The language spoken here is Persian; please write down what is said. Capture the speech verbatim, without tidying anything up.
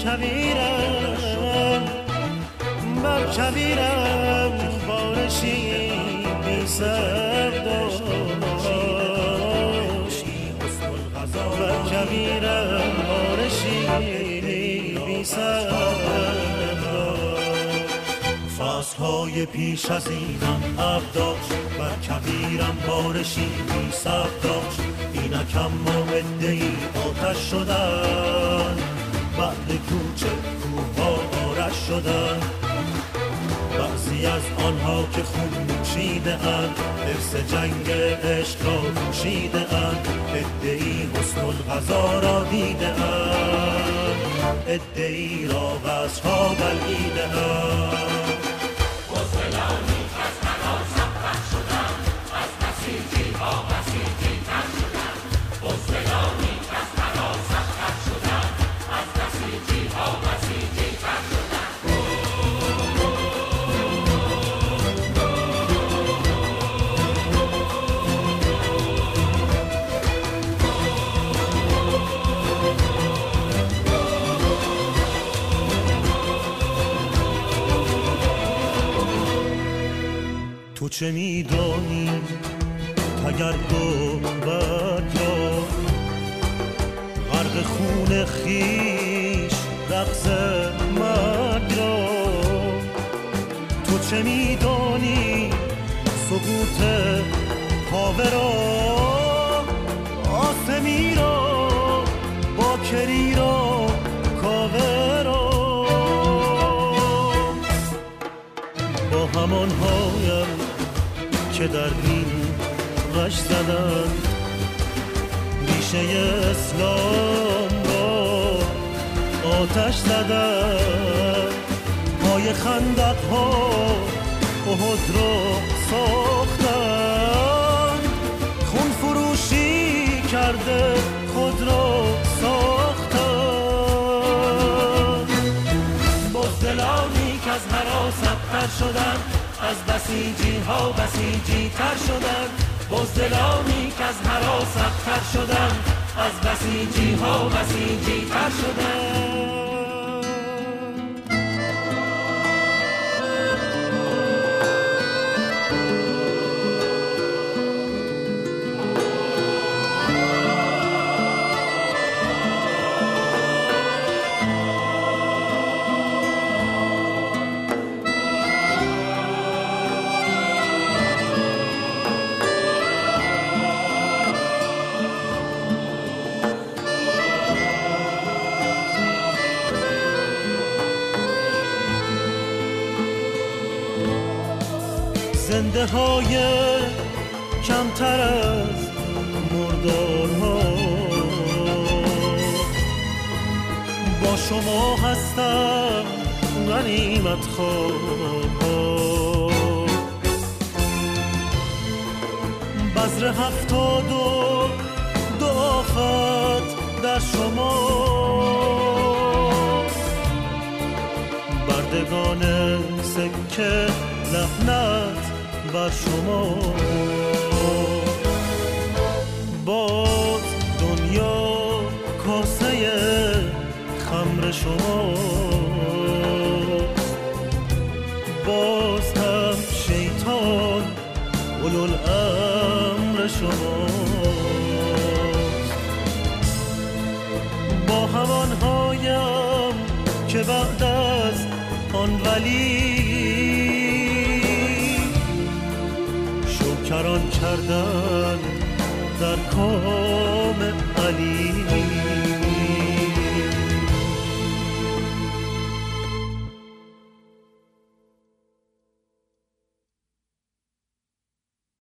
کبیرم بر کبیرم بارشی بی سر داشت بر کبیرم بارشی بی سر فصلهای پیش از اینم اب داشت بر کبیرم بارشی بی سر داشت اینکم ما عده‌ای آتش شدن بعد کوچه کوها آرش شدن بعضی از آنها که خون نوشیده اند حفظ جنگ عشق را پوشیده اند عده‌ای حسن الغذا را دیده اند عده‌ای را قصرها بلعیده اند بزدلانی که از هراس ابتر شدن از بسیجی ها بسیجی تر شدن بزدلانی که از هراس ابتر شدن از بسیجی ها بسیجی تر شدن تو چه میدانی اگر گوبت را غرق خون خیش رقص مرگ را تو چه میدانی سقوط کاوه را آسمی را باکری را کاوه را با همان هایم که در این غش زدن ریشه اسلام را آتش زدن پای خندق ها احد را ساختن خون فروشی کرده خود را ساختن بزدلانی که از هراس ابتر شدن از بسیجی ها بسیجی تر شدن بزدلانی که از هراس ابتر شدن از بسیجی ها بسیجی تر شدن زنده های کمتر از مردارها با شما هستم غنیمت خواه بذر هفتاد و دو آفت در شما بردگان سکه لعنت بر شما باز دنیا کاسه خمر شما باز هم شیطان اولوالامر شما با همان هایم که بعد از آن ولی کران کردن در کار